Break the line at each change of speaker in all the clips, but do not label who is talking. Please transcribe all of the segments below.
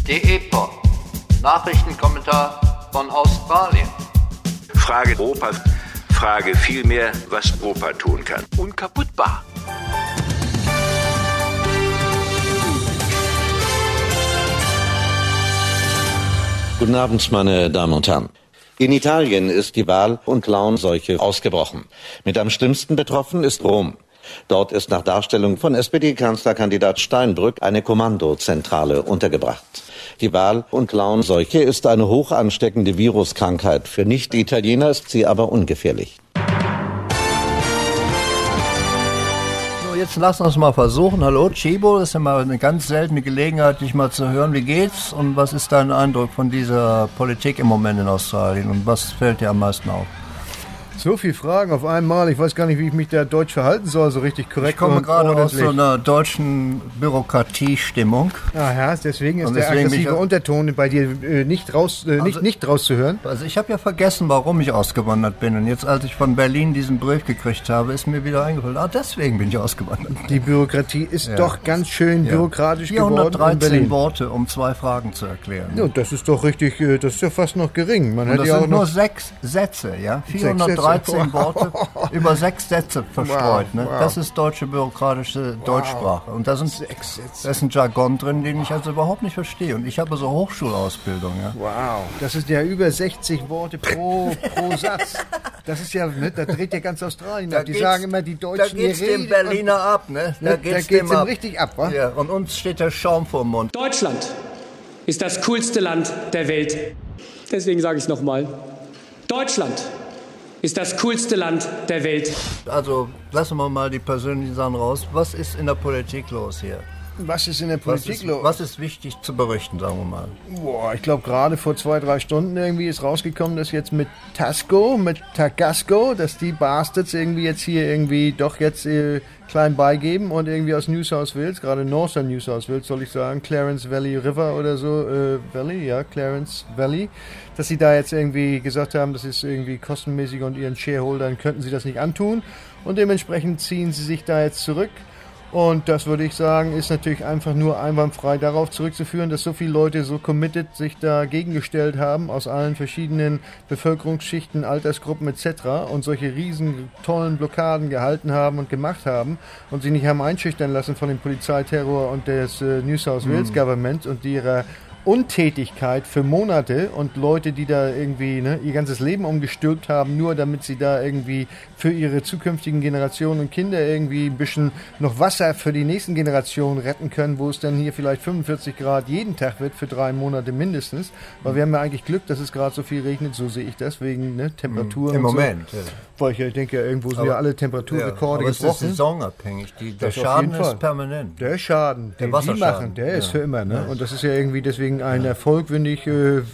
Die EPOD, Nachrichtenkommentar von Australien.
Frage Europa, frage vielmehr, was Europa tun kann.
Unkaputtbar.
Guten Abend, meine Damen und Herren. In Italien ist die Wahl- und Launseuche ausgebrochen. Mit am schlimmsten betroffen ist Rom. Dort ist nach Darstellung von SPD-Kanzlerkandidat Steinbrück eine Kommandozentrale untergebracht. Die Wahl- und Launseuche ist eine hoch ansteckende Viruskrankheit. Für Nicht-Italiener ist sie aber ungefährlich.
Jetzt lass uns mal versuchen. Hallo Chibo, das ist ja mal eine ganz seltene Gelegenheit, dich mal zu hören. Wie geht's und was ist dein Eindruck von dieser Politik im Moment in Australien und was fällt dir am meisten auf?
So viele Fragen auf einmal. Ich weiß gar nicht, wie ich mich da deutsch verhalten soll, so richtig korrekt.
Ich komme gerade aus so einer deutschen Bürokratiestimmung.
Aha, deswegen ist der aggressive Unterton bei dir nicht rauszuhören.
Also ich habe ja vergessen, warum ich ausgewandert bin. Und jetzt, als ich von Berlin diesen Brief gekriegt habe, ist mir wieder eingefallen, deswegen bin ich ausgewandert.
Die Bürokratie ist doch ganz schön bürokratisch geworden in
413 Worte, um 2 Fragen zu erklären.
Ja, das ist doch richtig, das ist ja fast noch gering.
Das sind nur 6 Sätze, ja? 413 Worte über 6 Sätze verstreut. Ne? Das ist deutsche bürokratische Deutschsprache. Und da ist ein Jargon drin, den ich also überhaupt nicht verstehe. Und ich habe so Hochschulausbildung. Ja?
Wow, das ist ja über 60 Worte pro Satz. Das ist ja, ne, da dreht ja ganz Australien ab. Die sagen immer, die Deutschen...
Da geht's dem Berliner ab, ne? Da geht's dem
richtig ab, wa?
Ja, und uns steht der Schaum vor dem Mund.
Deutschland ist das coolste Land der Welt. Deswegen sage ich es nochmal. Deutschland ist das coolste Land der Welt.
Also lassen wir mal die persönlichen Sachen raus. Was ist in der Politik los hier?
Was ist in der Politik los?
Was ist wichtig zu berichten, sagen wir mal?
Boah, ich glaube gerade vor 2-3 Stunden irgendwie ist rausgekommen, dass jetzt mit Tagasco, dass die Bastards irgendwie jetzt hier irgendwie doch jetzt klein beigeben und irgendwie aus New South Wales, gerade Northern New South Wales soll ich sagen, Clarence Valley River oder so, Clarence Valley, dass sie da jetzt irgendwie gesagt haben, das ist irgendwie kostenmäßig und ihren Shareholdern könnten sie das nicht antun und dementsprechend ziehen sie sich da jetzt zurück. Und das würde ich sagen, ist natürlich einfach nur einwandfrei darauf zurückzuführen, dass so viele Leute so committed sich dagegen gestellt haben, aus allen verschiedenen Bevölkerungsschichten, Altersgruppen etc. und solche riesen tollen Blockaden gehalten haben und gemacht haben und sich nicht haben einschüchtern lassen von dem Polizeiterror und des New South Wales Government und ihrer Untätigkeit für Monate und Leute, die da irgendwie ihr ganzes Leben umgestülpt haben, nur damit sie da irgendwie für ihre zukünftigen Generationen und Kinder irgendwie ein bisschen noch Wasser für die nächsten Generationen retten können, wo es dann hier vielleicht 45 Grad jeden Tag wird für 3 Monate mindestens. Weil wir haben ja eigentlich Glück, dass es gerade so viel regnet, so sehe ich das, wegen Temperaturen.
Im Moment.
So. Weil ich denke, irgendwo sind ja alle Temperaturrekorde gebrochen.
Aber es ist saisonabhängig. Der Schaden ist permanent.
Der Schaden, den die machen, der ist für immer. Ne? Und das ist ja irgendwie deswegen ein Erfolg, finde ich,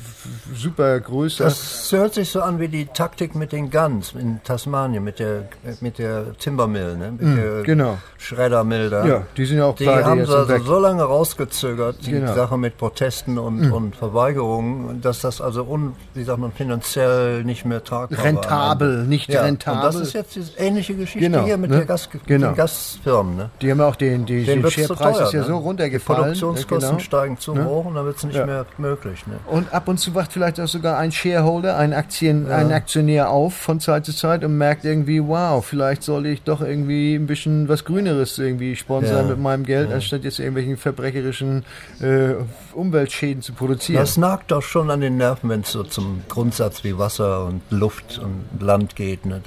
super größer.
Das hört sich so an wie die Taktik mit den Guns in Tasmanien, mit der Timbermill, ne? Mit der Schreddermill da.
Ja, die sind ja auch
pleite. Die haben also so lange rausgezögert, die Sache mit Protesten und Verweigerungen, dass das also finanziell nicht mehr tragbar
rentabel,
war.
Nicht rentabel.
Und das ist jetzt diese ähnliche Geschichte hier mit den Gasfirmen. Ne?
Die haben auch den Sharepreis ist ja so runtergefallen.
Die Produktionskosten steigen zu hoch und dann wird es nicht mehr möglich. Ne?
Und ab und zu wacht vielleicht auch sogar ein Shareholder, ein Aktionär auf von Zeit zu Zeit und merkt irgendwie, wow, vielleicht sollte ich doch irgendwie ein bisschen was Grüneres irgendwie sponsern mit meinem Geld, anstatt jetzt irgendwelchen verbrecherischen Umweltschäden zu produzieren.
Das nagt doch schon an den Nerven, wenn es so zum Grundsatz wie Wasser und Luft und Land geht. Ne?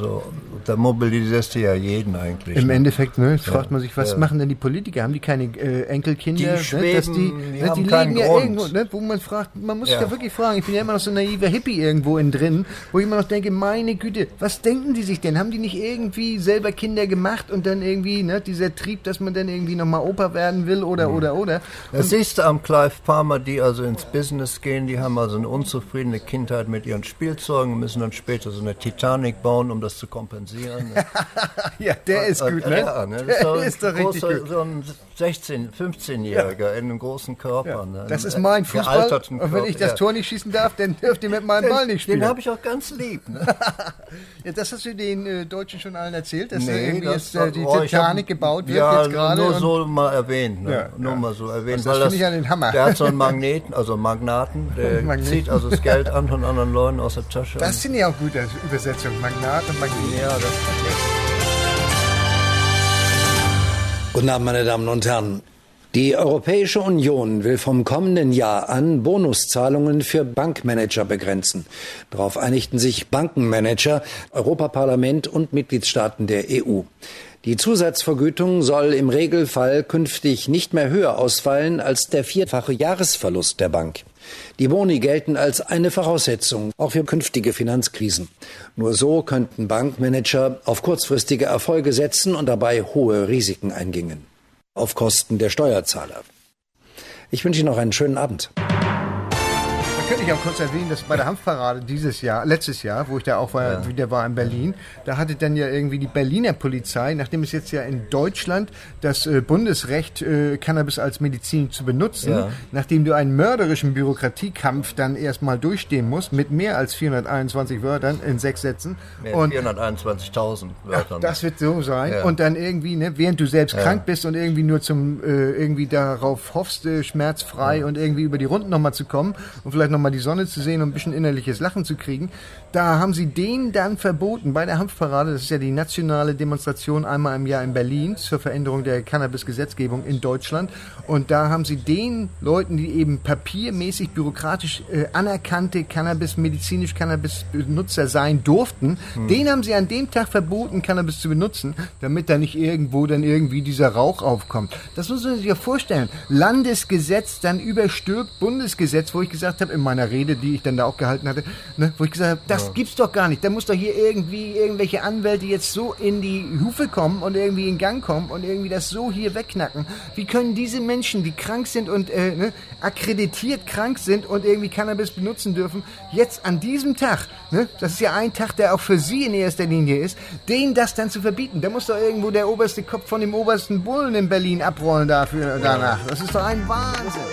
Da mobilisierst du ja jeden eigentlich.
Im Endeffekt fragt man sich, was machen denn die Politiker? Haben die keine Enkelkinder?
Die schweben,
die leben ja irgendwo, wo man fragt, man muss sich ja wirklich fragen, ich bin ja immer noch so ein naiver Hippie irgendwo innen drin, wo ich immer noch denke, meine Güte, was denken die sich denn? Haben die nicht irgendwie selber Kinder gemacht und dann irgendwie, dieser Trieb, dass man dann irgendwie nochmal Opa werden will oder.
Das siehst du am Clive Palmer, die also ins Business gehen, die haben also eine unzufriedene Kindheit mit ihren Spielzeugen, müssen dann später so eine Titanic bauen, um das zu kompensieren. Ne?
Ja, der ist gut, ne?
Ja, ne? Das ist doch richtig gut. So ein 15-Jähriger in einem großen Körper.
Ja.
Ne?
Das das ist mein Fußball. Und wenn ich das Tor nicht schießen darf, dann dürft ihr mit meinem Ball nicht spielen.
Den habe ich auch ganz lieb. Ne?
Ja, das hast du den Deutschen schon allen erzählt, dass irgendwie jetzt die Titanic gebaut wird
ja,
jetzt gerade.
Nur so mal erwähnt. Ne? Nur mal so erwähnt.
Das finde ich ja den Hammer.
Der hat so einen Magnaten, der zieht also das Geld an von anderen Leuten aus der Tasche.
Das finde ich auch gut, als Übersetzung. Magnat und Magnet.
Ja, das ist
Guten Abend, meine Damen und Herren. Die Europäische Union will vom kommenden Jahr an Bonuszahlungen für Bankmanager begrenzen. Darauf einigten sich Bankenmanager, Europaparlament und Mitgliedstaaten der EU. Die Zusatzvergütung soll im Regelfall künftig nicht mehr höher ausfallen als der 4-fache Jahresverlust der Bank. Die Boni gelten als eine Voraussetzung, auch für künftige Finanzkrisen. Nur so könnten Bankmanager auf kurzfristige Erfolge setzen und dabei hohe Risiken eingehen. Auf Kosten der Steuerzahler. Ich wünsche Ihnen noch einen schönen Abend.
Da könnte ich auch kurz erwähnen, dass bei der Hanfparade letztes Jahr, wo ich da auch wieder war in Berlin, da hatte dann ja irgendwie die Berliner Polizei, nachdem es jetzt ja in Deutschland das Bundesrecht Cannabis als Medizin zu benutzen, nachdem du einen mörderischen Bürokratiekampf dann erstmal durchstehen musst, mit mehr als 421 Wörtern in 6 Sätzen.
Mehr als 421.000 Wörtern.
Das wird so sein. Ja. Und dann irgendwie, ne, während du selbst krank bist und irgendwie nur irgendwie darauf hoffst, schmerzfrei und irgendwie über die Runden nochmal zu kommen und vielleicht nochmal die Sonne zu sehen und ein bisschen innerliches Lachen zu kriegen. Da haben sie denen dann verboten, bei der Hanfparade, das ist ja die nationale Demonstration einmal im Jahr in Berlin zur Veränderung der Cannabis-Gesetzgebung in Deutschland. Und da haben sie den Leuten, die eben papiermäßig, bürokratisch anerkannte medizinisch Cannabis-Benutzer sein durften, denen haben sie an dem Tag verboten, Cannabis zu benutzen, damit da nicht irgendwo dann irgendwie dieser Rauch aufkommt. Das muss man sich ja vorstellen. Landesgesetz dann überstülpt Bundesgesetz, wo ich gesagt habe, in meiner Rede, die ich dann da auch gehalten hatte, ne, wo ich gesagt habe, das gibt's doch gar nicht. Da muss doch hier irgendwie irgendwelche Anwälte jetzt so in die Hufe kommen und irgendwie in Gang kommen und irgendwie das so hier wegknacken. Wie können diese Menschen, die krank sind und akkreditiert krank sind und irgendwie Cannabis benutzen dürfen, jetzt an diesem Tag, ne, das ist ja ein Tag, der auch für sie in erster Linie ist, denen das dann zu verbieten. Da muss doch irgendwo der oberste Kopf von dem obersten Bullen in Berlin abrollen danach. Das ist doch ein Wahnsinn.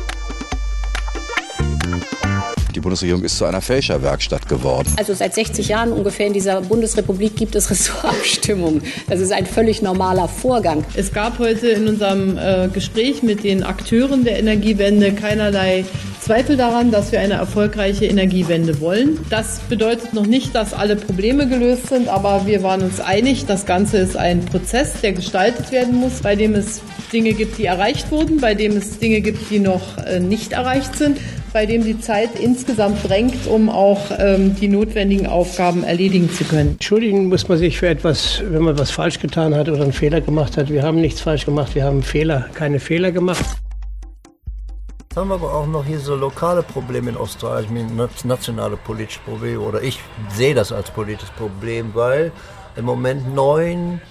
Die Bundesregierung ist zu einer Fälscherwerkstatt geworden.
Also seit 60 Jahren ungefähr in dieser Bundesrepublik gibt es Ressortabstimmungen. Das ist ein völlig normaler Vorgang.
Es gab heute in unserem Gespräch mit den Akteuren der Energiewende keinerlei Zweifel daran, dass wir eine erfolgreiche Energiewende wollen. Das bedeutet noch nicht, dass alle Probleme gelöst sind, aber wir waren uns einig, das Ganze ist ein Prozess, der gestaltet werden muss, bei dem es Dinge gibt, die erreicht wurden, bei dem es Dinge gibt, die noch nicht erreicht sind, bei dem die Zeit insgesamt drängt, um auch die notwendigen Aufgaben erledigen zu können.
Entschuldigen muss man sich für etwas, wenn man was falsch getan hat oder einen Fehler gemacht hat. Wir haben nichts falsch gemacht, wir haben keine Fehler gemacht.
Jetzt haben wir aber auch noch hier so lokale Probleme in Australien, nationale politische Probleme, oder ich sehe das als politisches Problem, weil im Moment 9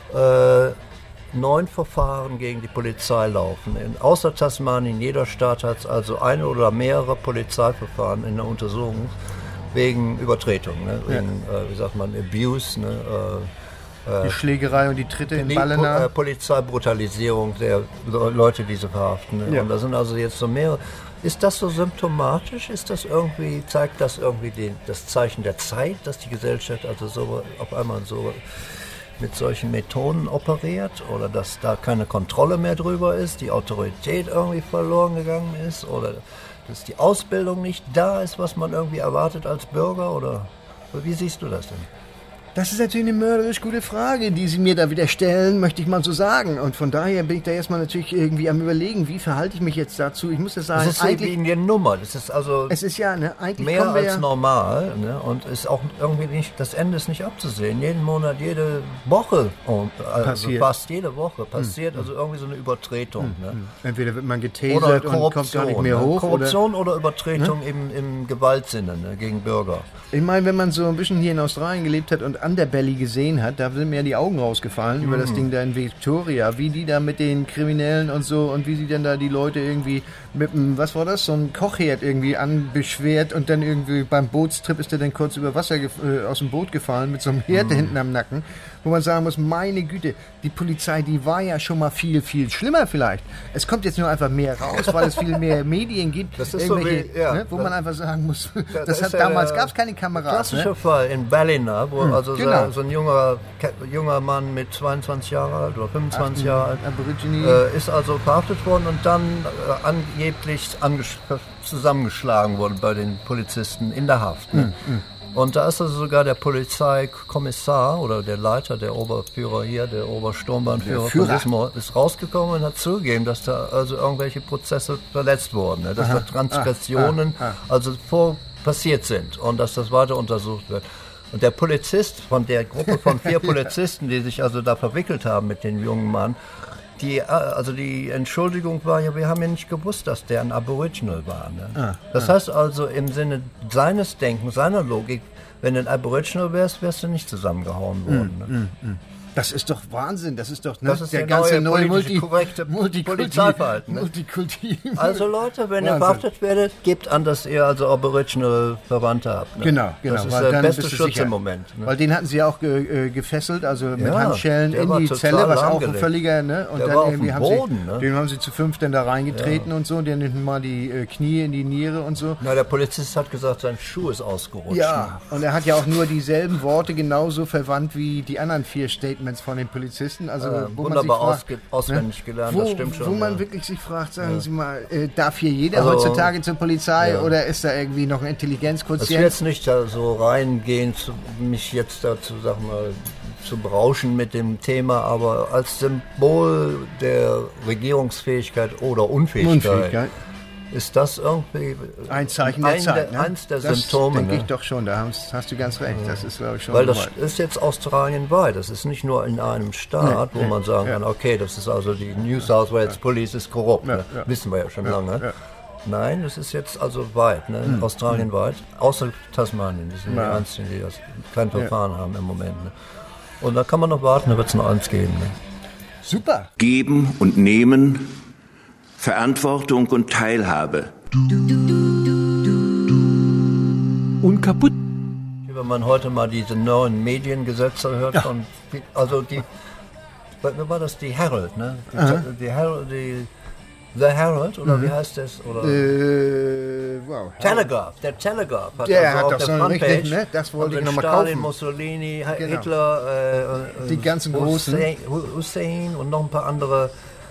Verfahren gegen die Polizei laufen. Außer Tasmanien, in jeder Staat hat es also eine oder mehrere Polizeiverfahren in der Untersuchung wegen Übertretung, ne? Wegen, wie sagt man, Abuse, ne?
Die Schlägerei und die Tritte in Ballena.
Polizeibrutalisierung der Leute, die sie verhaften. Ne? Ja. Und da sind also jetzt so mehrere. Ist das so symptomatisch? Zeigt das irgendwie das Zeichen der Zeit, dass die Gesellschaft also so auf einmal so mit solchen Methoden operiert, oder dass da keine Kontrolle mehr drüber ist, die Autorität irgendwie verloren gegangen ist, oder dass die Ausbildung nicht da ist, was man irgendwie erwartet als Bürger, oder wie siehst du das denn?
Das ist natürlich eine mörderisch gute Frage, die Sie mir da wieder stellen, möchte ich mal so sagen. Und von daher bin ich da erstmal natürlich irgendwie am Überlegen, wie verhalte ich mich jetzt dazu? Ich muss das sagen,
das ist eigentlich eine Nummer. Das ist also
es ist ja, ne, eigentlich
mehr als normal, ne, und ist auch irgendwie nicht, das Ende ist nicht abzusehen. Jeden Monat, jede Woche, also fast jede Woche passiert also irgendwie so eine Übertretung. Ne?
Entweder wird man getasert und kommt gar nicht mehr hoch.
Korruption oder Übertretung im Gewaltsinne, ne, gegen Bürger.
Ich meine, wenn man so ein bisschen hier in Australien gelebt hat und Underbelly gesehen hat, da sind mir die Augen rausgefallen über das Ding da in Victoria, wie die da mit den Kriminellen und so und wie sie dann da die Leute irgendwie mit einem, was war das, so ein Kochherd irgendwie anbeschwert und dann irgendwie beim Bootstrip ist der dann kurz über Wasser aus dem Boot gefallen mit so einem Herd hinten am Nacken, wo man sagen muss, meine Güte, die Polizei, die war ja schon mal viel, viel schlimmer vielleicht. Es kommt jetzt nur einfach mehr raus, weil es viel mehr Medien gibt,
das ist so wie,
wo man einfach sagen muss, damals gab es keine Kameras.
Klassischer Fall in Ballina, wo so ein junger Mann mit 22 Jahren alt oder 25 Jahre alt ist also verhaftet worden und dann angeblich zusammengeschlagen worden bei den Polizisten in der Haft. Ne? Und da ist also sogar der Polizeikommissar oder der Leiter, der Oberführer hier, der Obersturmbahnführer von Wismar, ist rausgekommen und hat zugegeben, dass da also irgendwelche Prozesse verletzt wurden, ne? Dass da Transgressionen passiert sind und dass das weiter untersucht wird. Und der Polizist von der Gruppe von 4 Polizisten, die sich also da verwickelt haben mit dem jungen Mann, die Entschuldigung war ja, wir haben ja nicht gewusst, dass der ein Aboriginal war. Ne? Das heißt also im Sinne seines Denkens, seiner Logik, wenn du ein Aboriginal wärst, wärst du nicht zusammengehauen worden. Ne?
Das ist doch Wahnsinn, das ist doch
das ist der ganze neue korrekte Polizeiverhalten.
Multikulti.
Also Leute, wenn ihr verhaftet werdet, gebt an, dass ihr also Aboriginal Verwandte habt. Ne?
Genau.
Das ist der beste Schutz im Moment. Ne?
Weil den hatten sie ja auch gefesselt, also mit Handschellen in die Zelle, was auch ein völliger, ne? Und der dann irgendwie den haben sie zu 5 dann da reingetreten und so, und dann hinten mal die Knie in die Niere und so.
Na, der Polizist hat gesagt, sein Schuh ist ausgerutscht.
Ja, und er hat ja auch nur dieselben Worte genauso verwandt wie die anderen 4 Statements von den Polizisten, also wo
wunderbar
man sich fragt,
auswendig gelernt, das stimmt schon.
Wo man wirklich sich fragt, sagen Sie mal, darf hier jeder heutzutage zur Polizei oder ist da irgendwie noch ein Intelligenzquotient?
Ich will jetzt nicht da so reingehen, mich jetzt dazu, sag mal, zu berauschen mit dem Thema, aber als Symbol der Regierungsfähigkeit oder Unfähigkeit. Ist das irgendwie
ein Zeichen der Zeit?
Eins der Symptome.
Denke ich doch schon, da hast du ganz recht. Das ist, glaube ich, schon.
Weil das ist jetzt australienweit. Das ist nicht nur in einem Staat, wo man sagen kann, okay, das ist also die New South Wales Police ist korrupt. Ne? Wissen wir ja schon lange. Nein, das ist jetzt also weit, ne? Australienweit. Außer Tasmanien, die sind die einzigen, die das kein Verfahren haben im Moment. Ne? Und da kann man noch warten, da wird es noch eins geben. Ne?
Super.
Geben und nehmen, Verantwortung und Teilhabe.
Unkaputt.
Wenn man heute mal diese neuen Mediengesetze hört, war das die Herald, ne? The Herald, oder wie heißt das? Oder Telegraph, der Telegraph hat
hat
auf
doch
der
so einen
Frontpage,
richtig, ne? Das wollte ich nochmal kaufen.
Mussolini, Hitler,
die ganzen großen
Hussein und noch ein paar andere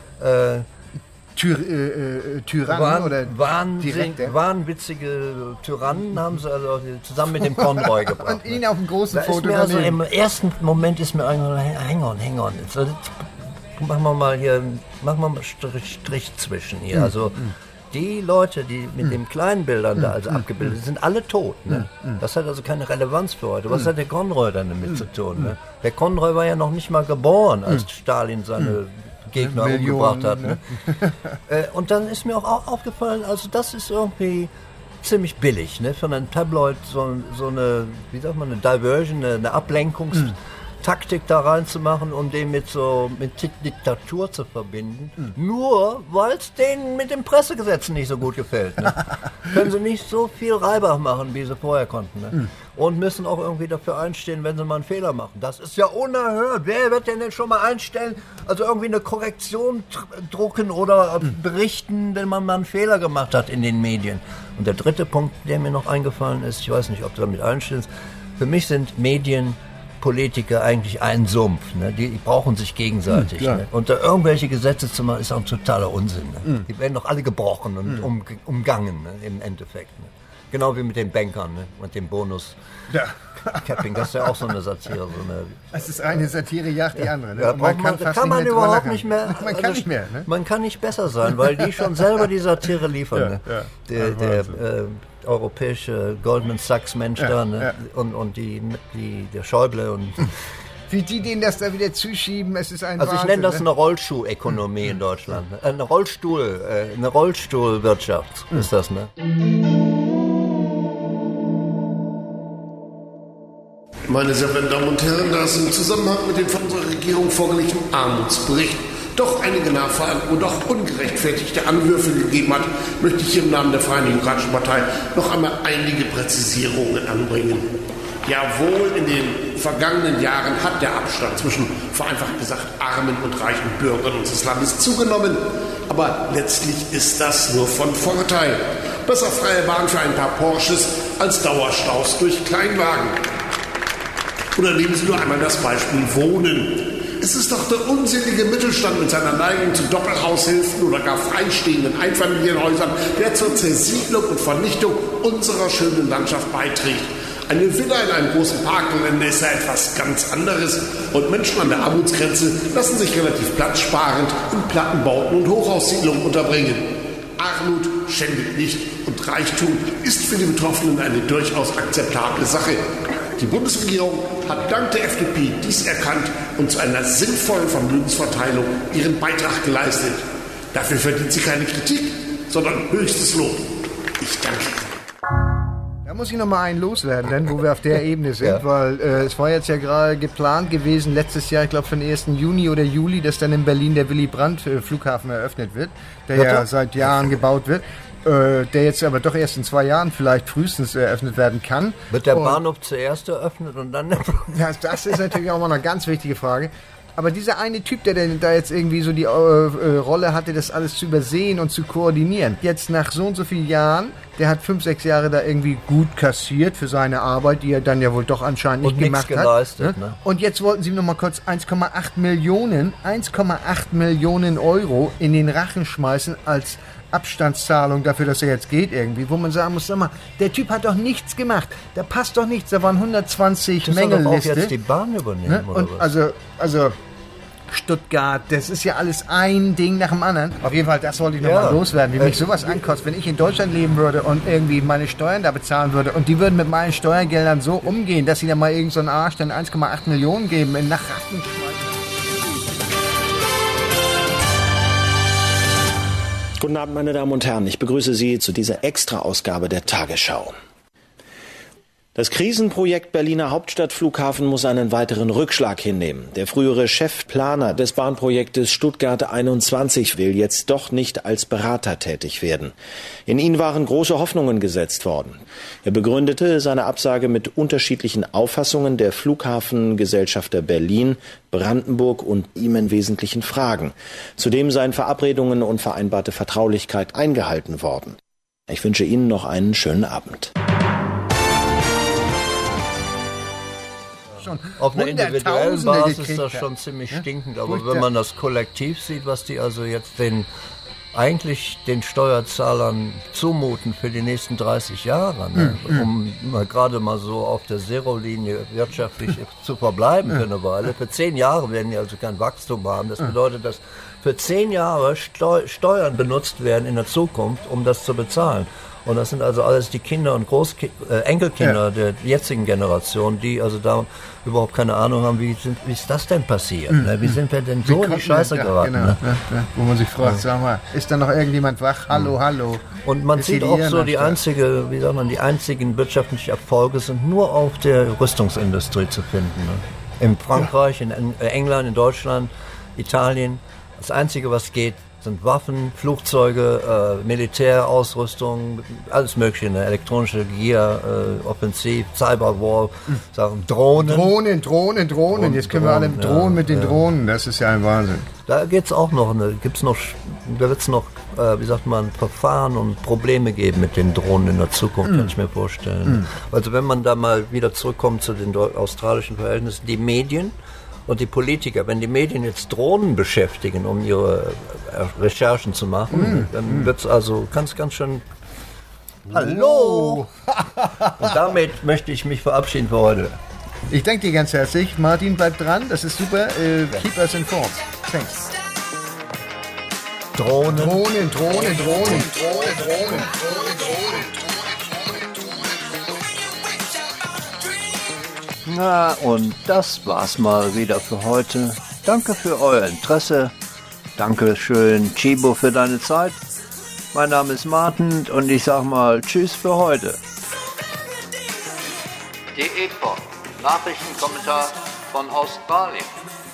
Tyrannen oder
wahnwitzige Tyrannen haben sie also zusammen mit dem Conroy gebracht.
Und ihn auf dem großen Foto
also im ersten Moment ist mir eingefallen, hang on. Machen wir mal Strich zwischen hier. Also die Leute, die mit den kleinen Bildern da also abgebildet sind, alle tot. Ne? Das hat also keine Relevanz für heute. Was hat der Conroy dann damit zu tun? Ne? Der Conroy war ja noch nicht mal geboren, als Stalin seine Gegner umgebracht hat. Ne? Und dann ist mir auch aufgefallen, also das ist irgendwie ziemlich billig, ne? Von einem Tabloid so eine, wie sagt man, eine Diversion, eine Ablenkungstaktik da reinzumachen, um den mit Diktatur zu verbinden. Nur, weil es denen mit den Pressegesetzen nicht so gut gefällt. Ne? Können sie nicht so viel Reibach machen, wie sie vorher konnten. Ne? Und müssen auch irgendwie dafür einstehen, wenn sie mal einen Fehler machen. Das ist ja unerhört. Wer wird denn schon mal einstellen, also irgendwie eine Korrektion drucken oder berichten, wenn man mal einen Fehler gemacht hat in den Medien? Und der dritte Punkt, der mir noch eingefallen ist, ich weiß nicht, ob du damit einstellst, für mich sind Medienpolitiker eigentlich ein Sumpf. Ne? Die brauchen sich gegenseitig. Ne? Und da irgendwelche Gesetze zu machen, ist auch ein totaler Unsinn. Ne? Die werden doch alle gebrochen und umgangen, ne? Im Endeffekt. Ne? Genau wie mit den Bankern, ne? Und dem Bonus. Capping, das ist ja auch so eine Satire.
Es ist eine Satire, jagt die andere. Ne?
Ja, man kann überhaupt nicht mehr.
Man kann nicht mehr. Ne?
Man kann nicht besser sein, weil die schon selber die Satire liefern. Ne? Der europäische Goldman Sachs Mensch da, ne? Und der Schäuble und
wie die denen das da wieder zuschieben, es ist ein
Also
Wahnsinn,
ich nenne das eine Rollschuhökonomie in Deutschland. Ne? Eine Rollstuhlwirtschaft ist das, ne?
Meine sehr verehrten Damen und Herren, da es im Zusammenhang mit dem von unserer Regierung vorgelegten Armutsbericht doch einige Nachfragen und doch ungerechtfertigte Anwürfe gegeben hat, möchte ich hier im Namen der Freien Demokratischen Partei noch einmal einige Präzisierungen anbringen. Jawohl, in den vergangenen Jahren hat der Abstand zwischen, vereinfacht gesagt, armen und reichen Bürgern unseres Landes zugenommen. Aber letztlich ist das nur von Vorteil. Besser freie Bahn für ein paar Porsches als Dauerstaus durch Kleinwagen. Oder nehmen Sie nur einmal das Beispiel Wohnen. Es ist doch der unselige Mittelstand mit seiner Neigung zu Doppelhaushilfen oder gar freistehenden Einfamilienhäusern, der zur Zersiedlung und Vernichtung unserer schönen Landschaft beiträgt. Eine Villa in einem großen Parkgelände ist ja etwas ganz anderes und Menschen an der Armutsgrenze lassen sich relativ platzsparend in Plattenbauten und Hochhaussiedlungen unterbringen. Armut schändet nicht und Reichtum ist für die Betroffenen eine durchaus akzeptable Sache. Die Bundesregierung hat dank der FDP dies erkannt und zu einer sinnvollen Vermögensverteilung ihren Beitrag geleistet. Dafür verdient sie keine Kritik, sondern höchstes Lob. Ich danke Ihnen.
Da muss ich noch mal einen loswerden, denn wo wir auf der Ebene sind, weil es war jetzt ja gerade geplant gewesen, letztes Jahr, ich glaube für den 1. Juni oder Juli, dass dann in Berlin der Willy-Brandt-Flughafen eröffnet wird, der ja seit Jahren gebaut wird. Der jetzt aber doch erst in 2 Jahren vielleicht frühestens eröffnet werden kann.
Wird der Bahnhof zuerst eröffnet und dann...
Ja, das ist natürlich auch mal eine ganz wichtige Frage. Aber dieser eine Typ, der da jetzt irgendwie so die Rolle hatte, das alles zu übersehen und zu koordinieren, jetzt nach so und so vielen Jahren, der hat 5, 6 Jahre da irgendwie gut kassiert für seine Arbeit, die er dann ja wohl doch anscheinend nicht gemacht hat.
Geleistet, ne?
Und jetzt wollten sie noch mal kurz 1,8 Millionen Euro in den Rachen schmeißen als Abstandszahlung dafür, dass er jetzt geht irgendwie, wo man sagen muss, sag mal, der Typ hat doch nichts gemacht, da passt doch nichts, da waren 120 Mängelliste.
Soll doch auch jetzt die Bahn übernehmen, ne?
Und also Stuttgart, das ist ja alles ein Ding nach dem anderen. Auf jeden Fall, das wollte ich noch mal loswerden, wie mich sowas ankotzt, wenn ich in Deutschland leben würde und irgendwie meine Steuern da bezahlen würde und die würden mit meinen Steuergeldern so umgehen, dass sie dann mal irgend so einen Arsch dann 1,8 Millionen geben in Nachrachten.
Guten Abend, meine Damen und Herren. Ich begrüße Sie zu dieser Extra-Ausgabe der Tagesschau. Das Krisenprojekt Berliner Hauptstadtflughafen muss einen weiteren Rückschlag hinnehmen. Der frühere Chefplaner des Bahnprojektes Stuttgart 21 will jetzt doch nicht als Berater tätig werden. In ihn waren große Hoffnungen gesetzt worden. Er begründete seine Absage mit unterschiedlichen Auffassungen der Flughafengesellschafter Berlin, Brandenburg und ihm in wesentlichen Fragen. Zudem seien Verabredungen und vereinbarte Vertraulichkeit eingehalten worden. Ich wünsche Ihnen noch einen schönen Abend.
Auf einer individuellen Basis ist das schon ziemlich stinkend, aber wenn man das kollektiv sieht, was die also jetzt eigentlich den Steuerzahlern zumuten für die nächsten 30 Jahre, ne? Um gerade mal so auf der Zero-Linie wirtschaftlich zu verbleiben für eine Weile. Für 10 Jahre werden die also kein Wachstum haben. Das bedeutet, dass für 10 Jahre Steuern benutzt werden in der Zukunft, um das zu bezahlen. Und das sind also alles die Kinder und Enkelkinder der jetzigen Generation, die also da überhaupt keine Ahnung haben, wie ist das denn passiert? Wie sind wir denn so in die Scheiße geraten?
Genau, ne? Wo man sich fragt, sag mal, ist da noch irgendjemand wach? Hallo.
Und man sieht auch so die einzigen wirtschaftlichen Erfolge sind nur auf der Rüstungsindustrie zu finden. Ne? In Frankreich, in England, in Deutschland, Italien. Das Einzige, was geht, sind Waffen, Flugzeuge, Militärausrüstung, alles mögliche, ne? Elektronische Gier, Offensiv, Cyberwar, Drohnen. Jetzt können wir alle drohen mit den Drohnen, das ist ja ein Wahnsinn. Da geht's auch noch, da wird's noch, Verfahren und Probleme geben mit den Drohnen in der Zukunft, kann ich mir vorstellen. Also wenn man da mal wieder zurückkommt zu den australischen Verhältnissen, die Medien und die Politiker, wenn die Medien jetzt Drohnen beschäftigen, um ihre Recherchen zu machen, dann wird's also ganz schön... Hallo! Und damit möchte ich mich verabschieden für heute.
Ich danke dir ganz herzlich. Martin, bleib dran, das ist super. Keep us informed. Thanks.
Drohnen. Na, und das war's mal wieder für heute. Danke für euer Interesse. Dankeschön, Chibo, für deine Zeit. Mein Name ist Martin und ich sag mal Tschüss für heute.
Die EPO, Nachrichtenkommentar von Australien.